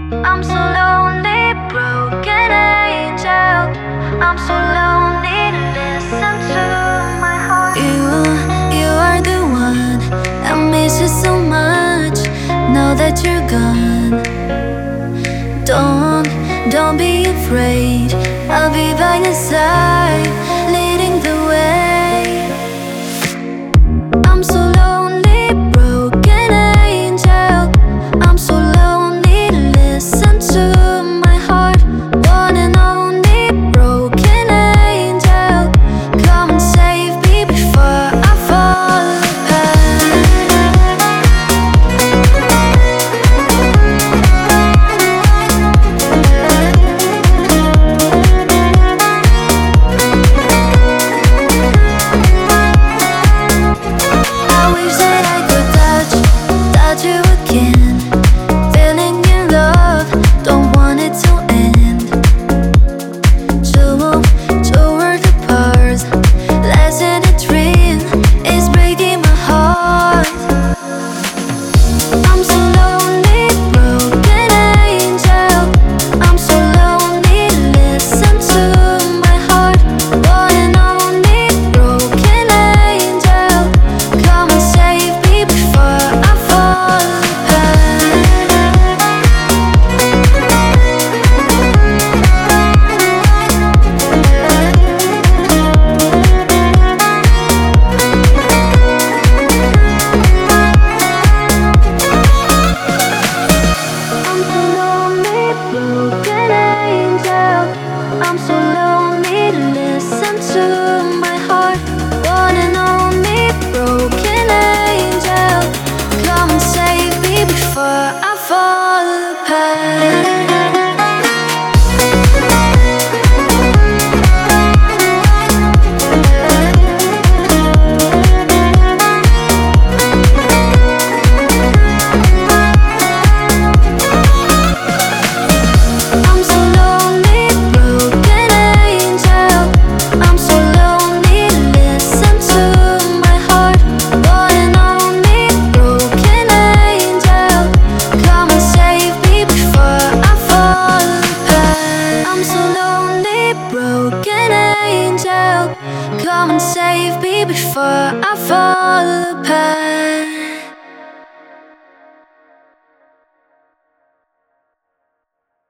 I'm so lonely, broken angel. I'm so lonely, listen to my heart. You are the one. I miss you so much. Now that you're gone, don't be afraid. I'll be by your side, leading the way. I'm so lonely, broken angel. I'm so lonely, listen to my heart. One and only broken angel. Come and save me before I fall I wish that I could touch you again. Feeling in love, don't want it to end. Two worlds apart, less than a dream is breaking my heart. I'm so lonely, broken angel. I'm so lonely, listen to my heart. One and only broken angel. Come and save me before I fall I'm so lonely, broken angel. I'm so lonely, listen to my heart. One and only broken angel. Come and save me before I fall apart. I'm so lonely, broken angel. I'm so lonely, listen to my heart. One and only broken angel. Come and save me before I fall apart. I'm so lonely, broken angel. Come and save me before I fall apart.